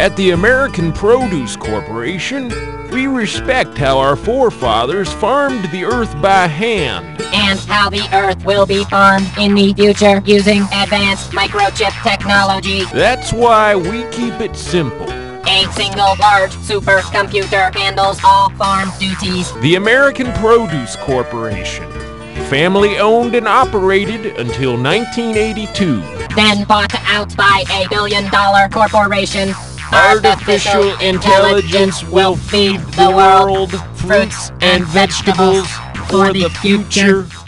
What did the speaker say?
At the American Produce Corporation, we respect how our forefathers farmed the earth by hand. And how the earth will be farmed in the future using advanced microchip technology. That's why we keep it simple. A single large supercomputer handles all farm duties. The American Produce Corporation. Family owned and operated until 1982. Then bought out by a billion-dollar corporation. Artificial intelligence will feed the world fruits and vegetables for the future.